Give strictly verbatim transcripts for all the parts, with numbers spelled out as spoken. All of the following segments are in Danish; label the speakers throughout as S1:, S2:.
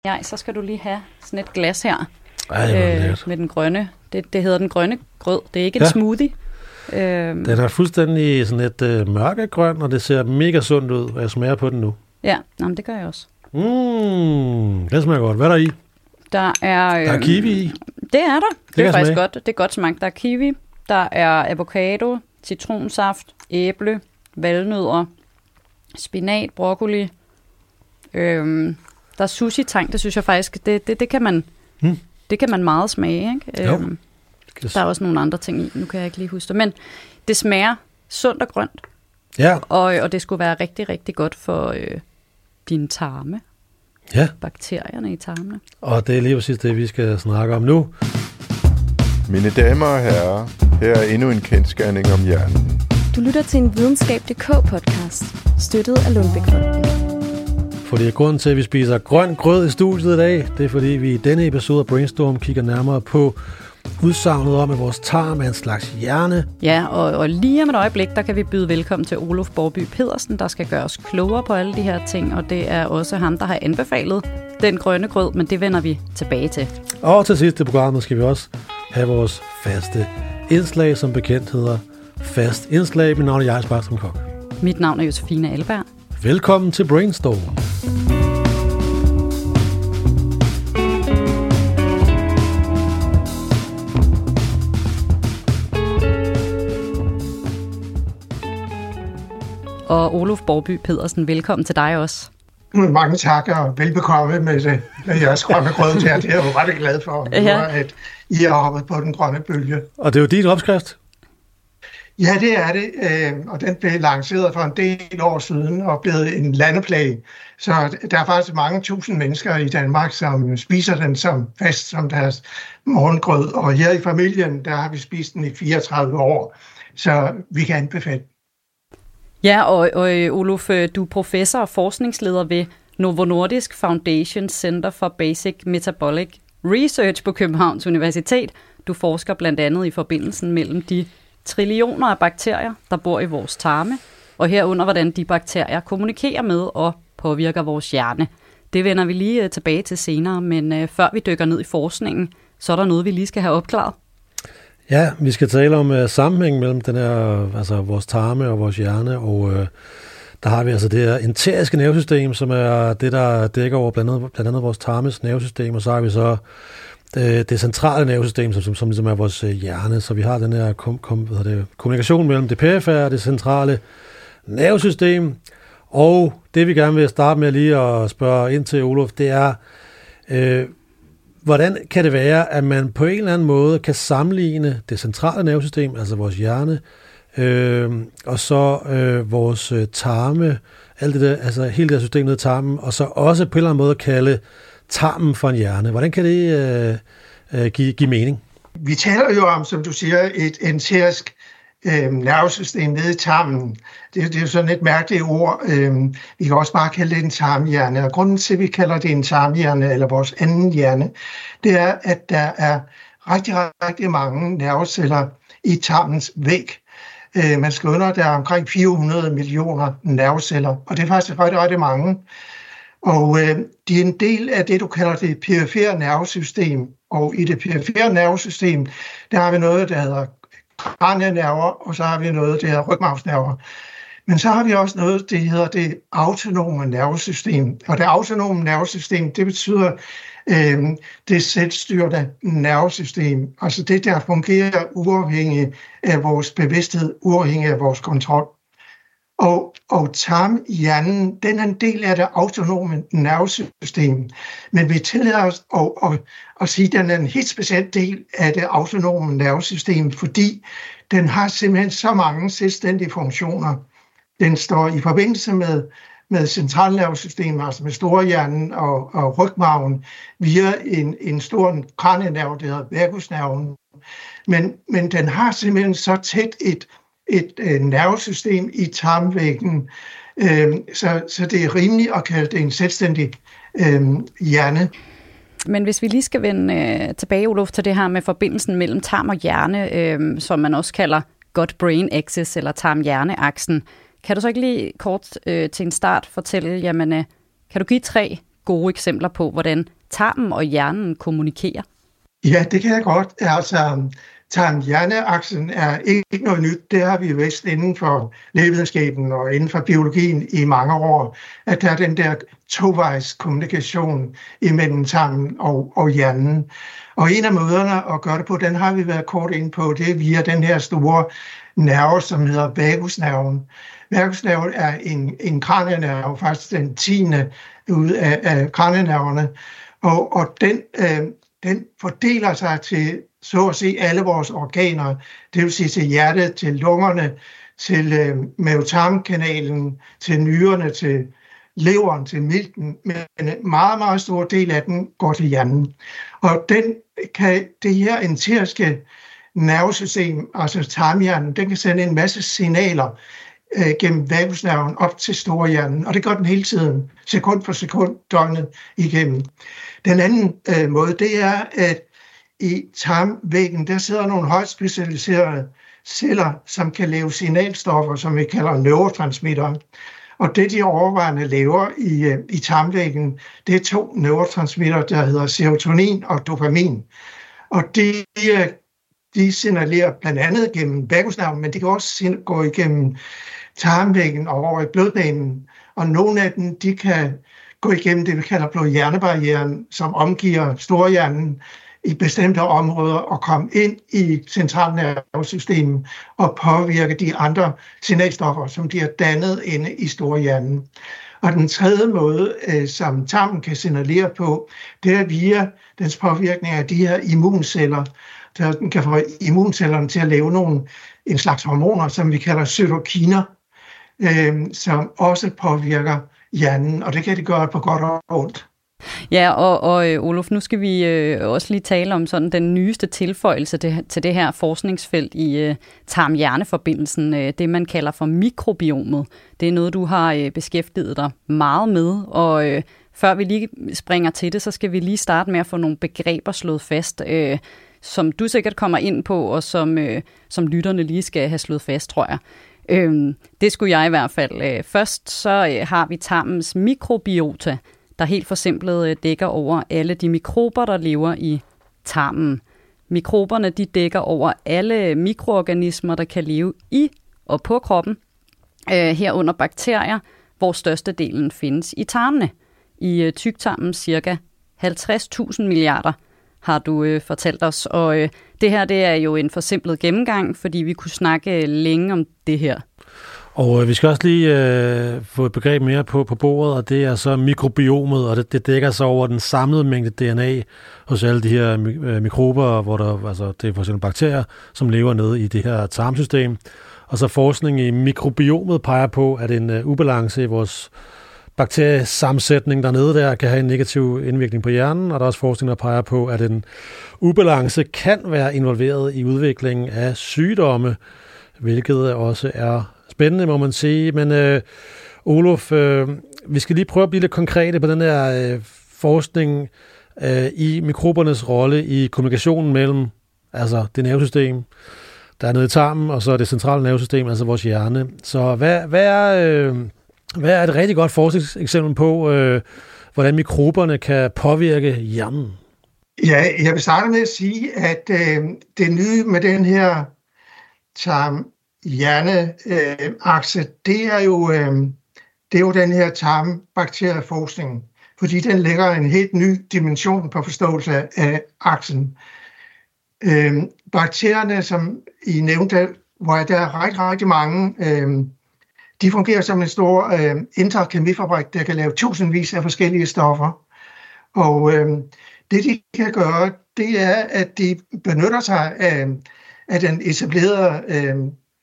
S1: Ja, så skal du lige have sådan et glas her.
S2: Ej,
S1: øh, med den grønne. Det, det hedder den grønne grød. Det er ikke en ja. smoothie. Øh,
S2: den er fuldstændig sådan lidt øh, mørkegrøn, og det ser mega sundt ud, og jeg smager på den nu.
S1: Ja, jamen, det gør jeg også.
S2: Mm, det smager godt. Hvad er der i?
S1: Der er, øh,
S2: der er kiwi i.
S1: Det er der. Det, det er faktisk
S2: smage.
S1: godt. Det er godt smagt. Der er kiwi, der er avocado, citronsaft, æble, valnødder, spinat, broccoli. Øh, der er sushi-tang, det synes jeg faktisk, det, det, det, kan, man, hmm. det kan man meget smage. Ikke?
S2: Jo.
S1: Øh, der er også nogle andre ting i, nu kan jeg ikke lige huske det. Men det smager sundt og grønt.
S2: Ja.
S1: Og, og det skulle være rigtig, rigtig godt for øh, dine tarme.
S2: Ja.
S1: Bakterierne i tarmene.
S2: Og det er lige præcis det, vi skal snakke om nu.
S3: Mine damer og herrer, her er endnu en kendsgerning om hjernen.
S4: Du lytter til en videnskab punktum d k podcast, støttet af Lundbeck-fonden.
S2: Fordi grunden til, at vi spiser grøn grød i studiet i dag, det er fordi, vi i denne episode af Brainstorm kigger nærmere på udsagnet om, at vores tarm er en slags hjerne.
S1: Ja, og, og lige om et øjeblik, der kan vi byde velkommen til Oluf Borby Pedersen, der skal gøre os klogere på alle de her ting, og det er også ham, der har anbefalet den grønne grød, men det vender vi tilbage til.
S2: Og til sidst i programmet skal vi også have vores faste indslag, som bekendt hedder Fast Indslag. Mit navn er Jais Bartram Kok.
S1: Mit navn er Josefine Alberg.
S2: Velkommen til Brainstorm.
S1: Og Oluf Borby Pedersen, velkommen til dig også.
S5: Mange tak, og velbekomme med, det, med jeres grønne grød her. Det er jeg jo ret glad for, ja. At I har hoppet på den grønne bølge.
S2: Og det er jo din opskrift?
S5: Ja, det er det, og den blev lanceret for en del år siden og blevet en landeplage. Så der er faktisk mange tusind mennesker i Danmark, som spiser den som fast som deres morgengrød. Og her i familien, der har vi spist den i fireogtredive år, så vi kan anbefale.
S1: Ja, og, og Oluf, du er professor og forskningsleder ved Novo Nordisk Foundation Center for Basic Metabolic Research på Københavns Universitet. Du forsker blandt andet i forbindelsen mellem de trillioner af bakterier, der bor i vores tarme, og herunder, hvordan de bakterier kommunikerer med og påvirker vores hjerne. Det vender vi lige tilbage til senere, men øh, før vi dykker ned i forskningen, så er der noget, vi lige skal have opklaret.
S2: Ja, vi skal tale om uh, sammenhængen mellem den her, altså vores tarme og vores hjerne, og uh, der har vi altså det her enteriske nervesystem, som er det, der dækker over blandt andet, blandt andet vores tarmes nervesystem, og så har vi så det, det centrale nervesystem, som, som, som ligesom er vores hjerne. Så vi har den her kom, kom, hvad det, kommunikation mellem det perifære og det centrale nervesystem, og det vi gerne vil starte med lige at spørge ind til, Oluf, det er, øh, hvordan kan det være, at man på en eller anden måde kan sammenligne det centrale nervesystem, altså vores hjerne, øh, og så øh, vores tarme, alt det der, altså hele det her system ned i tarmen, og så også på en eller anden måde kalde tarmen for en hjerne. Hvordan kan det øh, øh, give, give mening?
S5: Vi taler jo om, som du siger, et enterisk øh, nervesystem nede i tarmen. Det, det er jo sådan et mærkeligt ord. Øh, vi kan også bare kalde det en tarmhjerne. Og grunden til, at vi kalder det en tarmhjerne, eller vores anden hjerne, det er, at der er rigtig, rigtig mange nerveceller i tarmens væg. Øh, man skal under, der er omkring fire hundrede millioner nerveceller, og det er faktisk rigtig, rigtig mange. Og øh, de er en del af det, du kalder det perifære nervesystem. Og i det perifære nervesystem, der har vi noget, der hedder kranienerver, og så har vi noget, der hedder rygmarvsnerver. Men så har vi også noget, der hedder det autonome nervesystem. Og det autonome nervesystem, det betyder øh, det selvstyrende nervesystem. Altså det, der fungerer uafhængigt af vores bevidsthed, uafhængigt af vores kontrol. Og, og tarmhjernen, den er en del af det autonome nervesystem. Men vi tillader os at, at, at sige, at den er en helt speciel del af det autonome nervesystem, fordi den har simpelthen så mange selvstændige funktioner. Den står i forbindelse med, med centralnervesystemet, altså med storhjernen og, og rygmarven, via en, en stor kranienerve, der hedder vagusnerven. Men, men den har simpelthen så tæt et et øh, nervesystem i tarmvæggen, øh, så, så det er rimeligt at kalde det en selvstændig øh, hjerne.
S1: Men hvis vi lige skal vende øh, tilbage, Oluf, til det her med forbindelsen mellem tarm og hjerne, øh, som man også kalder gut-brain axis eller tarm-hjerne-aksen, kan du så ikke lige kort øh, til en start fortælle, jamen, øh, kan du give tre gode eksempler på, hvordan tarmen og hjernen kommunikerer?
S5: Ja, det kan jeg godt. Altså, tarm-hjerneaksen er ikke noget nyt. Det har vi vidst inden for lægevidenskaben og inden for biologien i mange år, at der er den der tovejs kommunikation imellem tarmen og, og hjernen. Og en af måderne at gøre det på, den har vi været kort ind på, det er via den her store nerve, som hedder vagusnerven. Vagusnerven er en, en kranienerve, faktisk den tiende ud af, af kranienerverne, og, og den, øh, den fordeler sig til så at sige alle vores organer, det vil sige til hjertet, til lungerne, til øh, mavetarmkanalen, til nyrerne, til leveren, til milten, men en meget, meget stor del af den går til hjernen. Og den kan, det her enteriske nervesystem, altså tarmhjernen, den kan sende en masse signaler øh, gennem vagusnerven op til storhjernen, og det gør den hele tiden, sekund for sekund, døgnet igennem. Den anden øh, måde, det er, at i tarmvæggen, der sidder nogle højt specialiserede celler, som kan lave signalstoffer, som vi kalder neurotransmittere. Og det, de overvejende laver i, i tarmvæggen, det er to neurotransmittere, der hedder serotonin og dopamin. Og de, de signalerer blandt andet gennem vagusnerven, men de kan også gå igennem tarmvæggen og over i blodbanen. Og nogle af dem, de kan gå igennem det, vi kalder blod-hjernebarrieren, som omgiver storhjernen i bestemte områder og komme ind i centralnervesystemet og påvirke de andre signalstoffer, som de er dannet inde i storhjernen. Og den tredje måde, som tarmen kan signalere på, det er via dens påvirkning af de her immunceller. Der den kan få immuncellerne til at lave nogle, en slags hormoner, som vi kalder cytokiner, øh, som også påvirker hjernen, og det kan det gøre på godt og ondt.
S1: Ja, og, og Oluf, nu skal vi øh, også lige tale om sådan den nyeste tilføjelse til, til det her forskningsfelt i øh, tarm-hjerneforbindelsen, øh, det man kalder for mikrobiomet. Det er noget, du har øh, beskæftiget dig meget med, og øh, før vi lige springer til det, så skal vi lige starte med at få nogle begreber slået fast, øh, som du sikkert kommer ind på, og som, øh, som lytterne lige skal have slået fast, tror jeg. Øh, det skulle jeg i hvert fald. Øh, først så øh, har vi tarmens mikrobiota, der helt forsimplet dækker over alle de mikrober, der lever i tarmen. Mikroberne de dækker over alle mikroorganismer, der kan leve i og på kroppen, øh, herunder bakterier, hvor størstedelen findes i tarmene. I øh, tyktarmen cirka halvtreds tusind milliarder, har du øh, fortalt os. Og øh, det her det er jo en forsimplet gennemgang, fordi vi kunne snakke længe om det her.
S2: Og øh, vi skal også lige øh, få et begreb mere på, på bordet, og det er så mikrobiomet, og det, det dækker sig over den samlede mængde D N A hos alle de her øh, mikrober, hvor der, altså, det er for eksempel bakterier, som lever nede i det her tarmsystem. Og så forskning i mikrobiomet peger på, at en øh, ubalance i vores bakteriesammensætning dernede der kan have en negativ indvirkning på hjernen, og der er også forskning, der peger på, at en ubalance kan være involveret i udviklingen af sygdomme, hvilket også er spændende, må man sige. Men øh, Oluf, øh, vi skal lige prøve at blive lidt konkrete på den her øh, forskning øh, i mikrobernes rolle i kommunikationen mellem altså det nervesystem, der er nede i tarmen, og så det centrale nervesystem, altså vores hjerne. Så hvad, hvad, er, øh, hvad er et rigtig godt forskningseksempel på, øh, hvordan mikroberne kan påvirke hjernen?
S5: Ja, jeg vil starte med at sige, at øh, det nye med den her tarm hjerneakse, øh, det er jo øh, det er jo den her tarmbakterieforskning, fordi den lægger en helt ny dimension på forståelse af aksen. Øh, bakterierne, som I nævnte, hvor der er rigtig, rigtig mange, øh, de fungerer som en stor øh, indre kemifabrik, der kan lave tusindvis af forskellige stoffer. Og øh, det de kan gøre, det er, at de benytter sig af, af den etablerede øh,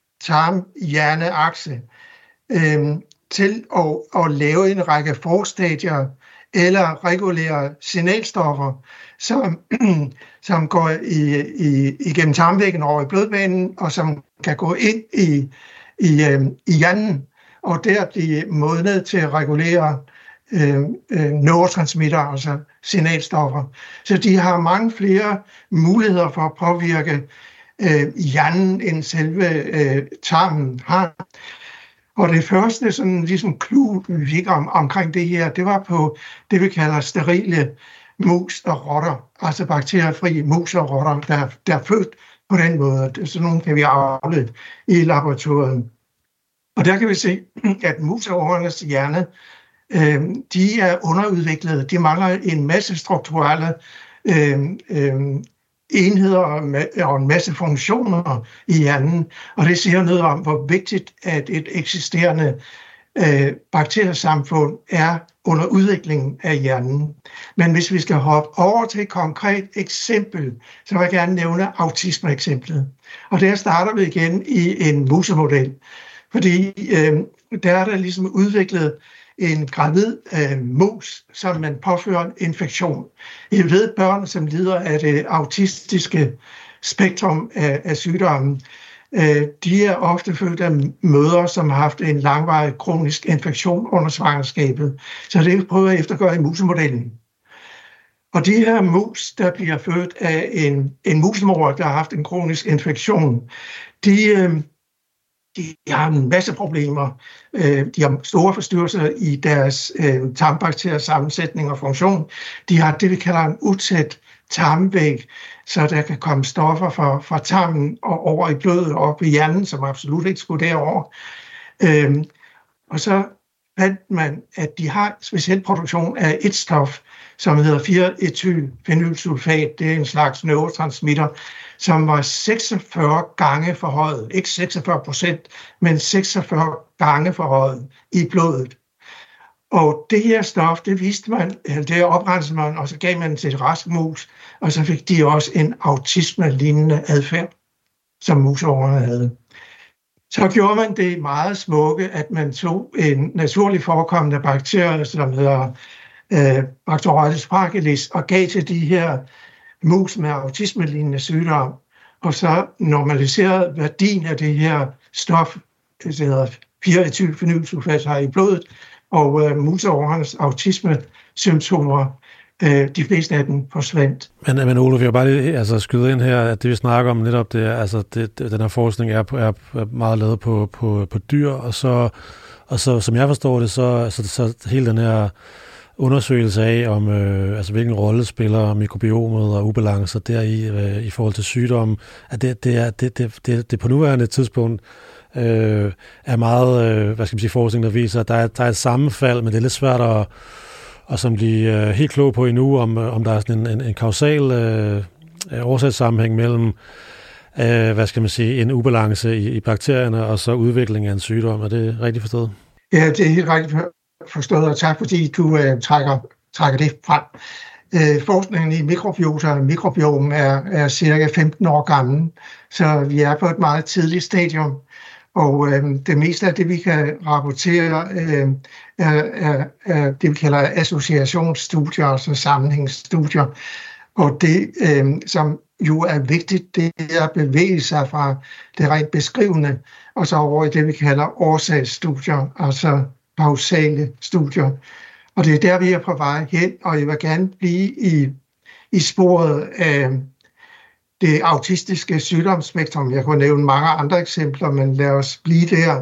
S5: tarm-hjerneakse øh, til at, at lave en række forstadier eller regulere signalstoffer, som, som går i, i, igennem tarmvæggen over i blodbanen, og som kan gå ind i, i, øh, i hjernen, og der blive modnet til at regulere øh, øh, neurotransmitter, altså signalstoffer. Så de har mange flere muligheder for at påvirke øh, hjernen, end selve øh, tarmen har. Og det første sådan ligesom clue, vi fik om, omkring det her, det var på det, vi kalder sterile mus og rotter, altså bakteriefri mus og rotter, der, der er født på den måde. Så nogle kan vi afle i laboratoriet. Og der kan vi se, at mus og rotternes hjerne, øh, de er underudviklede. De mangler en masse strukturelle øh, øh, enheder og en masse funktioner i hjernen. Og det siger noget om, hvor vigtigt at et eksisterende øh, bakteriesamfund er under udviklingen af hjernen. Men hvis vi skal hoppe over til et konkret eksempel, så vil jeg gerne nævne autisme-eksemplet. Og der starter vi igen i en musemodel. Fordi øh, der er der ligesom udviklet en gravid øh, mus, som man påfører en infektion. I ved, børn, som lider af det autistiske spektrum af, af sygdommen, øh, de er ofte født af mødre, som har haft en langvarig kronisk infektion under svangerskabet. Så det prøver jeg eftergøre i musemodellen. Og de her mus, der bliver født af en, en musmor, der har haft en kronisk infektion, de... Øh, De har en masse problemer. De har store forstyrrelser i deres tarmbakteriers sammensætning og funktion. De har det, vi kalder en utæt tarmvæg, så der kan komme stoffer fra, fra tarmen og over i blodet og op i hjernen, som absolut ikke skulle derover. Og så fandt man, at de har speciel produktion af et stof, som hedder fire etylfenylsulfat. Det er en slags neurotransmitter, som var seksogfyrre gange forhøjet. Ikke seksogfyrre procent, men seksogfyrre gange forhøjet i blodet. Og det her stof, det viste man, det oprensede man, og så gav man til et rask mus, og så fik de også en autisme-lignende adfærd, som musårene havde. Så gjorde man det meget smukke, at man tog en naturlig forekommende bakterie, som hedder øh, Bacteroides fragilis, og gav til de her mus med autisme-lignende sygdom, og så normaliserede værdien af det her stof, det hedder fire etylfenylsulfat, har i blodet, og øh, musårernes autisme-symptomer, øh, de fleste af dem forsvandt.
S2: Men, men Olof, jeg vil bare lige altså, skyde ind her, at det vi snakker om netop, det er, altså, det, den her forskning er, er meget lavet på, på, på dyr, og så, og så, som jeg forstår det, så, så, så hele den her undersøgelse af, om øh, altså, hvilken rolle spiller mikrobiomet og ubalancer deri øh, i forhold til sygdommen, at det, det, er, det, det, det, det på nuværende tidspunkt øh, er meget, øh, hvad skal man sige, forskning, der viser, at der er, der er et sammenfald, men det er lidt svært at og som blive øh, helt klog på endnu, om, om der er sådan en, en, en kausal øh, årsagssammenhæng mellem, øh, hvad skal man sige, en ubalance i, i bakterierne, og så udvikling af en sygdom. Er det rigtigt forstået?
S5: Ja, det er helt rigtigt forstået, og tak fordi du øh, trækker, trækker det frem. Øh, forskningen i mikrobiota og mikrobiom er, er cirka femten år gammel, så vi er på et meget tidligt stadium. Og øh, det meste af det, vi kan rapportere, øh, er, er, er det, vi kalder associationsstudier, altså sammenhængsstudier. Og det, øh, som jo er vigtigt, det er at bevæge sig fra det rent beskrivende, og så over i det, vi kalder årsagsstudier, altså kausale studier. Og det er der, vi er på vej hen, og jeg vil gerne blive i, i sporet af det autistiske sygdomsspektrum. Jeg kunne nævne mange andre eksempler, men lad os blive der.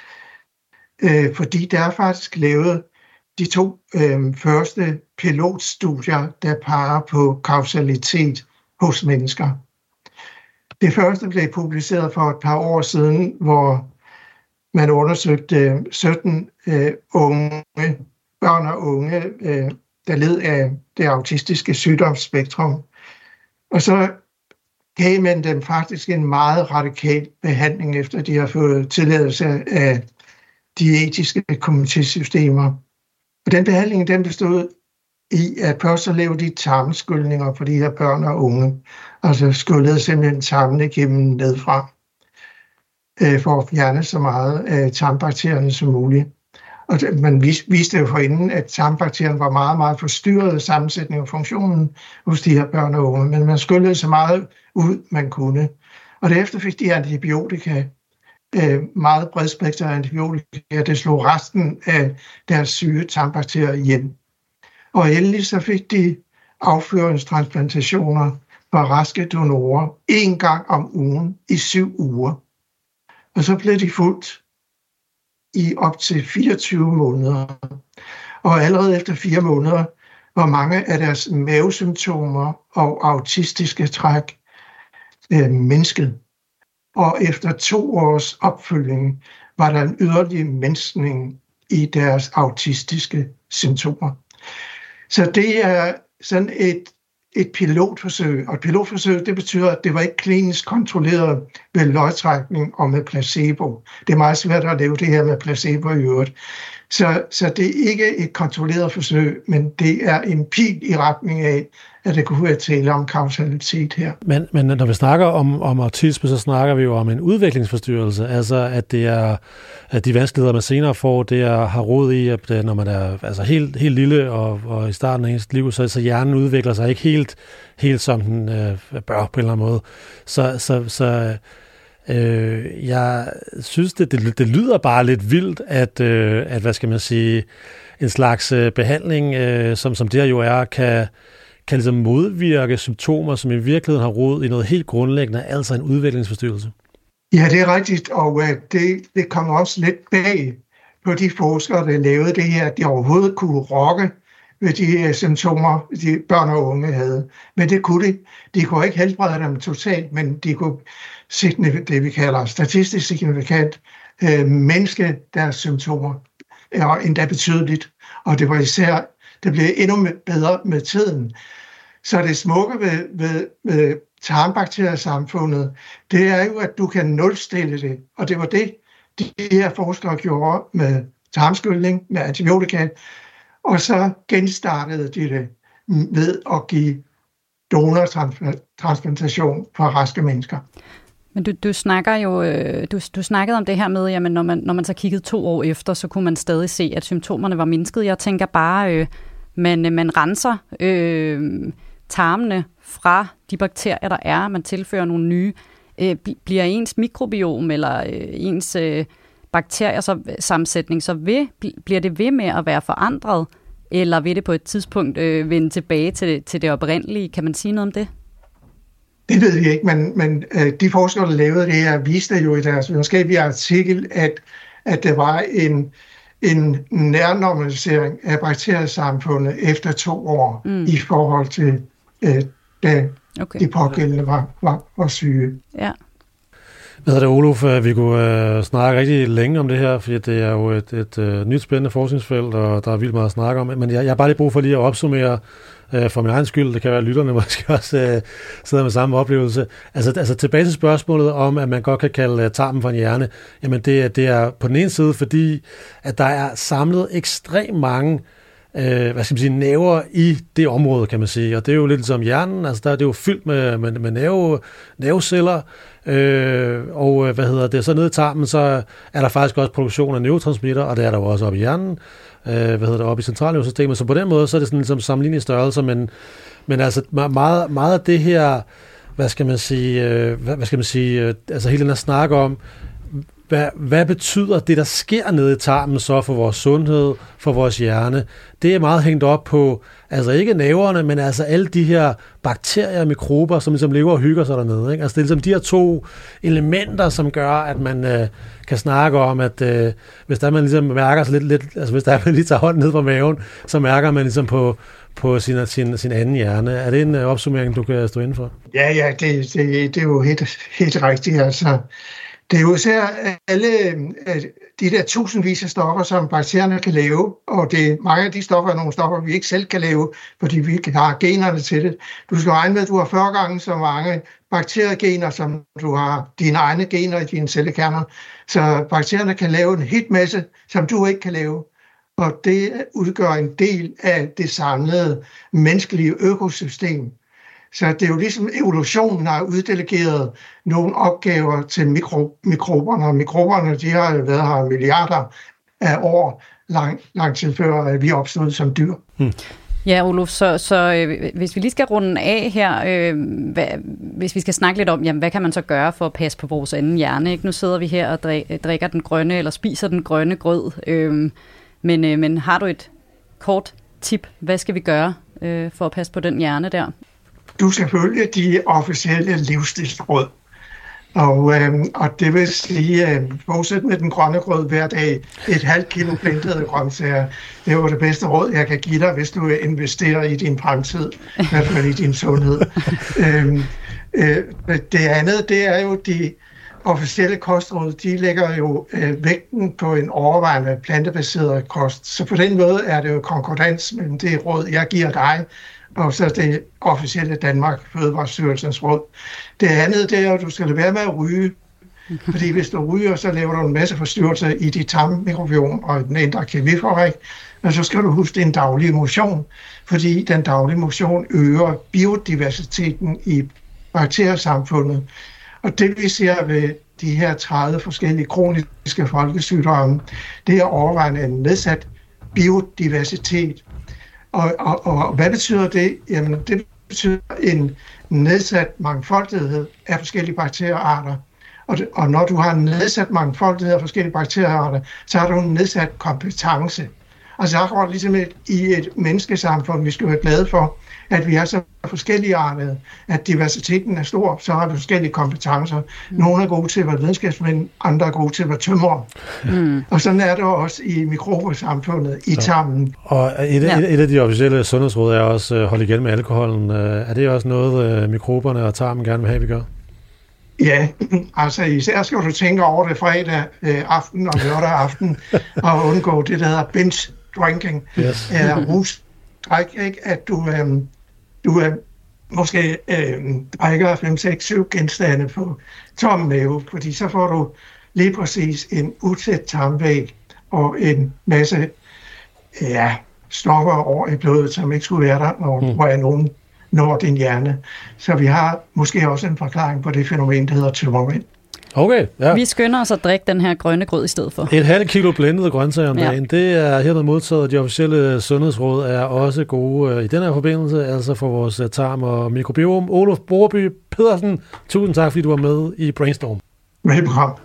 S5: Øh, fordi der er faktisk lavet de to øh, første pilotstudier, der peger på kausalitet hos mennesker. Det første blev publiceret for et par år siden, hvor man undersøgte sytten øh, unge, børn og unge, øh, der led af det autistiske sygdomsspektrum. Og så gav man dem faktisk en meget radikal behandling, efter de har fået tilladelse af de etiske komitésystemer. Og den behandling, den bestod i, at først så lavede de tarmskyldninger for de her børn og unge. Altså skyllede simpelthen tarmen igennem nedfra, øh, for at fjerne så meget af tarmbakterierne som muligt. Og man viste jo forinden, at tarmbakterierne var meget, meget forstyrret sammensætning og funktionen hos de her børn og unge, men man skyllede så meget ud, man kunne. Og derefter fik de antibiotika, meget bredspektret antibiotika, det slog resten af deres syge tarmbakterier hjem. Og endelig så fik de afføringstransplantationer fra raske donorer en gang om ugen i syv uger. Og så blev de fulgt i op til fireogtyve måneder. Og allerede efter fire måneder var mange af deres mavesymptomer og autistiske træk øh, mindsket. Og efter to års opfølgning var der en yderligere mindskning i deres autistiske symptomer. Så det er sådan et, et pilotforsøg, og et pilotforsøg, det betyder, at det var ikke klinisk kontrolleret ved lodtrækning og med placebo. Det er meget svært at lave det her med placebo i øvrigt. Så, så det er ikke et kontrolleret forsøg, men det er en pil i retning af, at det kunne være tale om kausalitet her. Men,
S2: men når vi snakker om, om autisme, så snakker vi jo om en udviklingsforstyrrelse, altså at det er at de vanskeligheder, man senere får, det er, har rod i, at når man er altså helt, helt lille og, og i starten af ens liv, så, så hjernen udvikler sig ikke helt, helt som den øh, bør på en eller anden måde. Så, så, så øh, jeg synes, det, det, det lyder bare lidt vildt, at, øh, at hvad skal man sige, en slags øh, behandling, øh, som, som det her jo er, kan kan ligesom modvirke symptomer, som i virkeligheden har rod i noget helt grundlæggende, altså en udviklingsforstyrrelse.
S5: Ja, det er rigtigt, og uh, det, det kommer også lidt bag på de forskere, der lavede det her, at de overhovedet kunne rokke ved de uh, symptomer, de børn og unge havde. Men det kunne de. De kunne ikke helbrede dem totalt, men de kunne det, vi kalder statistisk signifikant, uh, mindske deres symptomer, og endda betydeligt. Og det var især det blev endnu bedre med tiden. Så det smukke ved, ved, ved tarmbakteriesamfundet, det er jo, at du kan nulstille det. Og det var det, de her forskere gjorde med tarmskyldning, med antibiotika. Og så genstartede de det ved at give donortransplantation for raske mennesker.
S1: Men du, du snakker jo, du, du snakkede om det her med, jamen når man, når man så kiggede to år efter, så kunne man stadig se, at symptomerne var mindsket. Jeg tænker bare, øh, man, man renser øh, tarmene fra de bakterier, der er, man tilfører nogle nye. Øh, bliver ens mikrobiom eller øh, ens øh, bakteriesammensætning, så ved, bliver det ved med at være forandret, eller vil det på et tidspunkt øh, vende tilbage til, til det oprindelige? Kan man sige noget om det?
S5: Det ved vi ikke, men, men øh, de forskere, der lavede det her, viste jo i deres videnskabelige artikel, at, at der var en, en nærnormalisering af bakteriesamfundet efter to år mm. i forhold til, øh, da okay. de pågældende var, var, var syge.
S1: Ja.
S2: Hvad hedder det, Oluf? Vi kunne uh, snakke rigtig længe om det her, fordi det er jo et, et uh, nyt spændende forskningsfelt, og der er vildt meget at snakke om. Men jeg, jeg har bare lige brug for lige at opsummere uh, for min egen skyld. Det kan være, at lytterne måske også uh, sidder med samme oplevelse. Altså, altså tilbage til spørgsmålet om, at man godt kan kalde uh, tarmen for en hjerne. Jamen det, det er på den ene side, fordi at der er samlet ekstremt mange Øh, hvad skal man sige, nerver i det område, kan man sige. Og det er jo lidt som hjernen, altså der er det jo fyldt med, med, med nerve, nerveceller, øh, og hvad hedder det, så nede i tarmen, så er der faktisk også produktion af neurotransmitter, og det er der jo også oppe i hjernen, øh, hvad hedder det, oppe i centralnervesystemet, så på den måde, så er det sådan ligesom sammenlignende størrelser, men, men altså meget, meget af det her, hvad skal man sige, øh, hvad, hvad skal man sige, øh, altså hele den her snak om, Hvad, hvad betyder det, der sker nede i tarmen så for vores sundhed, for vores hjerne? Det er meget hængt op på, altså ikke nerverne, men altså alle de her bakterier og mikrober, som ligesom lever og hygger sig dernede. Ikke? Altså det er ligesom de her to elementer, som gør, at man øh, kan snakke om, at øh, hvis der man ligesom mærker sig lidt, lidt, altså hvis der man lige tager hånden ned på maven, så mærker man ligesom på, på sin, sin, sin anden hjerne. Er det en øh, opsummering, du kan stå inden for?
S5: Ja, ja, det, det, det er jo helt, helt rigtigt, altså. Det er jo især alle de der tusindvis af stoffer, som bakterierne kan lave, og det er mange af de stoffer er nogle stoffer, vi ikke selv kan lave, fordi vi ikke har generne til det. Du skal regne med, at du har fyrre gange så mange bakteriegener, som du har dine egne gener i dine cellekerner. Så bakterierne kan lave en hel masse, som du ikke kan lave. Og det udgør en del af det samlede menneskelige økosystem. Så det er jo ligesom evolutionen har uddelegeret nogle opgaver til mikro, mikroberne, og mikroberne de har været her milliarder af år lang, lang tid før, at vi opstod som dyr. Hmm.
S1: Ja, Oluf, så, så øh, hvis vi lige skal runde af her, øh, hvad, hvis vi skal snakke lidt om, jamen, hvad kan man så gøre for at passe på vores anden hjerne? Ikke? Nu sidder vi her og drik, drikker den grønne, eller spiser den grønne grød, øh, men, øh, men har du et kort tip? Hvad skal vi gøre øh, for at passe på den hjerne der?
S5: Du skal følge de officielle livsstilsråd. Og, øh, og det vil sige, øh, fortsæt med den grønne grød hver dag, et halvt kilo blendede grøntsager. Det er jo det bedste råd, jeg kan give dig, hvis du investerer i din fremtid, i hvert fald i din sundhed. øh, øh, det andet, det er jo de officielle kostråd, de lægger jo øh, vægten på en overvejende plantebaseret kost. Så på den måde er det jo konkordans mellem det råd, jeg giver dig, og så det officielle Danmark Fødevarestyrelsens råd. Det andet, det er, at du skal lade være med at ryge. Fordi hvis du ryger, så laver du en masse forstyrrelser i dit tarmmikrobiom og den indre kemifabrik. Og så skal du huske en daglig motion, fordi den daglige motion øger biodiversiteten i bakteriesamfundet. Og det vi ser ved de her tredive forskellige kroniske folkesygdomme, det er overvejende en nedsat biodiversitet. Og, og, og hvad betyder det? Jamen, det betyder en nedsat mangfoldighed af forskellige bakteriearter. Og, det, og når du har en nedsat mangfoldighed af forskellige bakteriearter, så har du en nedsat kompetence. Altså akkurat ligesom et, i et menneskesamfund, vi skal være glade for, at vi er så forskellige arter, at diversiteten er stor, så har vi forskellige kompetencer. Nogle er gode til at være videnskabsmænd, andre er gode til at være tømrere. Mm. Og sådan er det også i mikrobesamfundet, i tarmen.
S2: Og et, ja. et, et af de officielle sundhedsråd er også at holde igen med alkoholen. Er det også noget, mikroberne og tarmen gerne vil have, vi gør?
S5: Ja, altså især skal du tænke over det fredag øh, aften og lørdag aften, og undgå det, der hedder binge drinking, yes. eller rusdrik, ikke? At du, øh, du øh, måske øh, drikker fem, seks, syv genstande på tom mave, fordi så får du lige præcis en utæt tarmvæg og en masse ja, stoffer over i blodet, som ikke skulle være der, og mm. hvor er nogen når din hjerne. Så vi har måske også en forklaring på det fænomen, der hedder tømmermænd.
S2: Okay, ja.
S1: Vi skynder os at drikke den her grønne grød i stedet for.
S2: Et halvt kilo blendede grøntsager om dagen, ja. Det er hermed modtaget. De officielle sundhedsråd er også gode i den her forbindelse, altså for vores tarm og mikrobiom. Oluf Borby Pedersen, tusind tak, fordi du var med i Brainstorm.
S5: Velbekomme.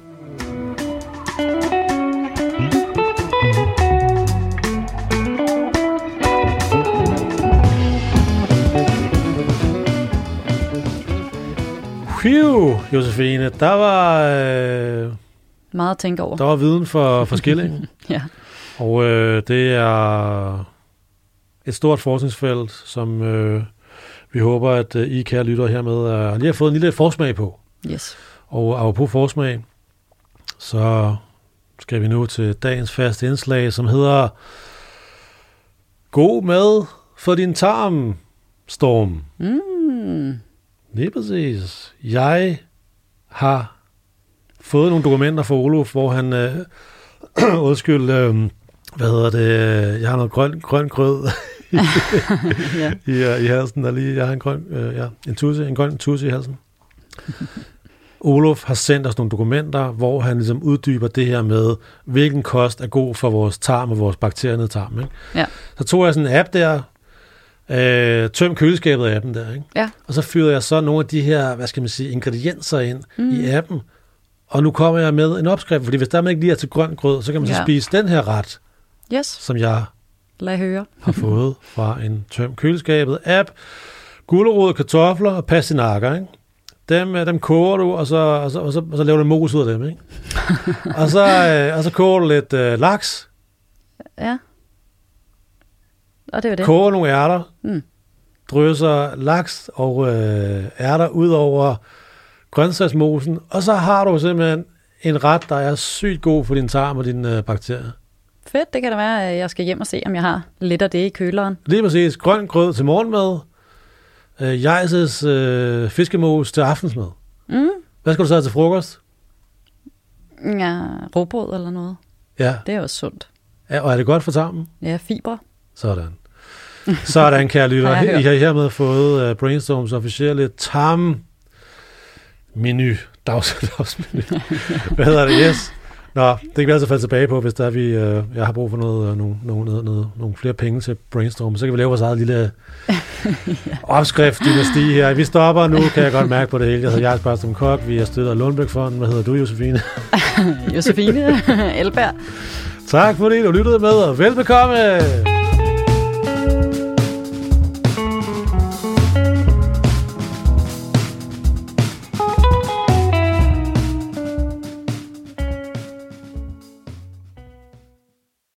S2: Phew, Josefine, der var... Øh,
S1: meget at tænke over.
S2: Der var viden for, for skillingen.
S1: Ja.
S2: Og øh, det er et stort forskningsfelt, som øh, vi håber, at øh, I kære lyttere hermed øh, lige har fået en lille forsmag på.
S1: Yes.
S2: Og apropos forsmag, så skal vi nu til dagens faste indslag, som hedder God mad for din tarm, Storm.
S1: Mm.
S2: Lige præcis. Jeg har fået nogle dokumenter fra Oluf, hvor han, øh, undskyld, øh, hvad hedder det, jeg har noget grøn, grøn grød ja. i, i halsen, der lige, jeg har en grøn, øh, ja, en tusse, en grøn tusse i halsen. Oluf har sendt os nogle dokumenter, hvor han ligesom uddyber det her med, hvilken kost er god for vores tarm og vores bakterier ned i tarmen. Ikke?
S1: Ja.
S2: Så tog jeg sådan en app der, Øh, tøm køleskabet af appen der, ikke?
S1: Ja.
S2: Og så fyrede jeg så nogle af de her, hvad skal man sige, ingredienser ind mm. i appen, og nu kommer jeg med en opskrift, fordi hvis der man ikke lige er til grøn grød, så kan man ja. så spise den her ret,
S1: yes.
S2: som jeg
S1: Lad høre.
S2: har fået fra en tøm køleskabet app. Gulerod, kartofler og pastinakker, ikke? Dem, dem koger du, og så, og så, og så, og så laver du mos ud af dem, ikke? og, så, øh, og så koger du lidt øh, laks.
S1: Ja. Og det var det.
S2: Koger nogle ærter, mm. drysser laks og øh, ærter ud over grøntsagsmosen, og så har du simpelthen en ret, der er sygt god for din tarm og dine øh, bakterier.
S1: Fedt, det kan da være, at jeg skal hjem og se, om jeg har lidt af det i køleren.
S2: Lige præcis. Grøn grød til morgenmad, øh, Jejses øh, fiskemos til aftensmad. Mm. Hvad skal du så have til frokost?
S1: Ja, råbrød eller noget.
S2: Ja.
S1: Det er også sundt.
S2: Ja, og er det godt for tarmen?
S1: Ja, fiber.
S2: Sådan. Sådan, kære lytter. Har I har hermed fået uh, Brainstorms officielle tarm-menu. Dags, dagsmenu. Hvad hedder det? Yes. Nå, det kan vi altså falde tilbage på, hvis der er, vi, uh, jeg har brug for noget, uh, nogle, nogle, noget, nogle flere penge til Brainstorm. Så kan vi lave vores eget lille ja. opskrift-dynasti her. Vi stopper nu, kan jeg godt mærke på det hele. Jeg hedder Jars Barstrom Kok. Vi er støttet af Lundbæk-fonden. Hvad hedder du, Josefine?
S1: Josefine Elberg.
S2: Tak fordi du lyttede med, og velbekomme!